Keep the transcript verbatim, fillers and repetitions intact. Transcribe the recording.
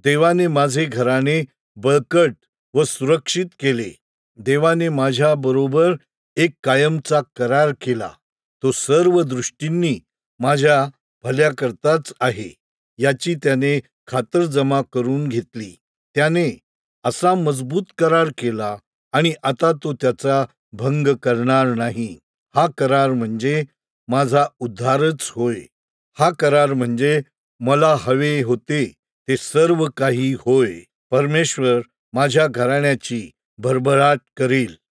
देवाने माझे घराणे बळकट व सुरक्षित केले. देवाने माझ्या बरोबर एक कायमचा करार केला. तो सर्व दृष्टींनी माझ्या भल्याकरताच आहे याची त्याने खातरजमा करून घेतली. त्याने असा मजबूत करार केला आणि आता तो त्याचा भंग करणार नाही. हा करार म्हणजे माझा उद्धारच होय. हा करार म्हणजे मला हवे होते ते सर्व काही होय. परमेश्वर माझ्या घराण्याची भरभराट करील.